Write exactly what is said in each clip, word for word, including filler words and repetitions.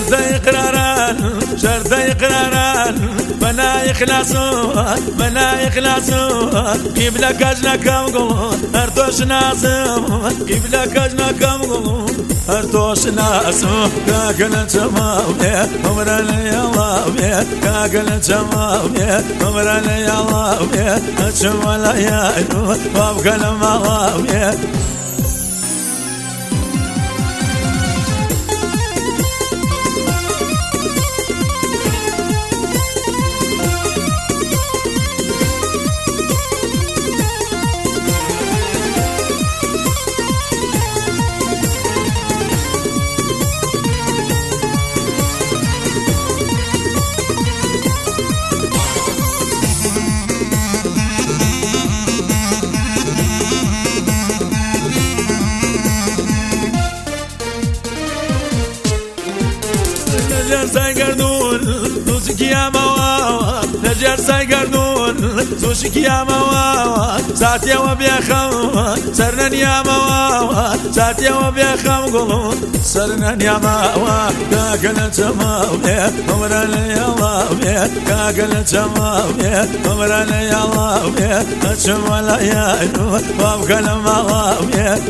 شرط إقراران شرط إقراران بنا إخلاصون بنا إخلاصون قبلك أجنكم قلون أرتوش ناسم قبلك أجنكم قلون أرتوش ناسم كاكل تمامي أمرني الله بيه كاكل تمامي أمرني الله بيه أتشم ولا يأنو وابقى لما الله بيه نجار سايقردون سوشك يا مواوا نجار سايقردون سوشك يا مواوا ساتيا وبيا خم سرنن يا مواوا ساتيا وبيا خم قلون سرنن يا مواوا كاكل تمامي أمرني يا الله بيه كاكل تمامي أمرني يا الله بيه أتشم ولا يأنو وابقى لما الله بيه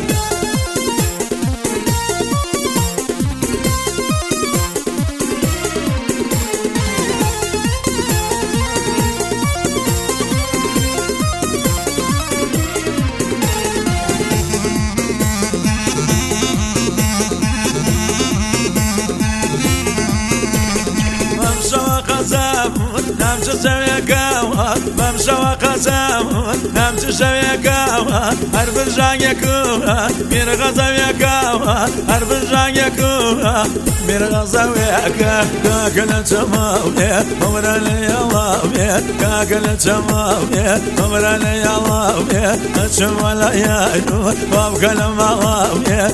نمشي شوية قهوة بمشي وقسم نمشي شوية قهوة حرف الجان يكوها من غزوية قهوة حرف الجان يكوها من غزوية كاكل تمامي أمرني الله بيه كاكل تمامي أمرني الله بيه أتشم ولا يأنو وابقى لما الله بيه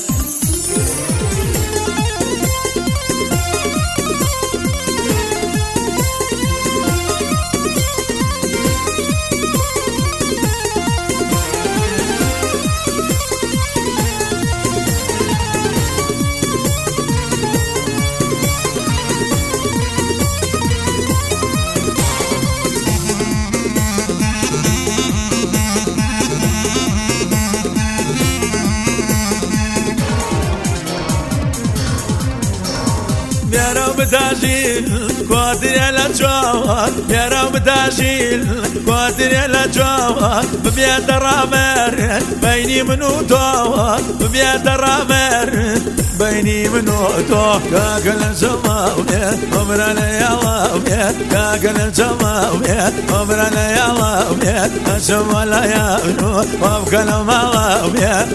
يا رب تاجيل قادر على جواد يا رب تاجيل قادر على جواد ببيت الرامر بيني منو تو ببيت الرامر بيني منو تو كاكل تمامي أمرني يا الله بيه كاكل تمامي أمرني يا الله بيه أشم ولا يأنو وابقى لما الله بيه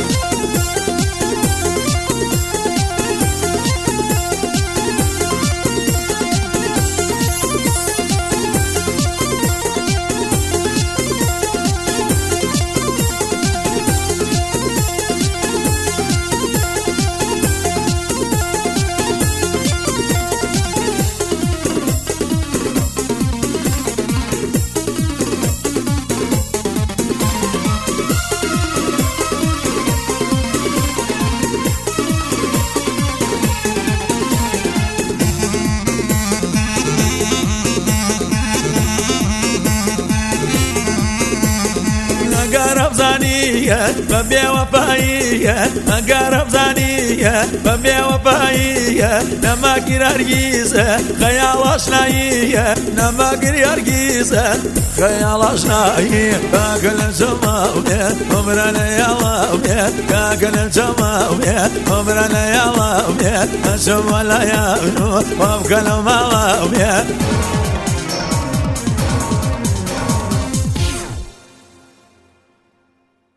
أقرب زانية ببيع وفاية أقرب زانية ببيع وفاية نما قرار جيزة خيال أشناية نما قرار جيزة خيال أشناية كاكل تمامي أمرني يا الله بيه كاكل تمامي أمرني يا الله بيه أشم ولا يأنو وابقى لما الله بيه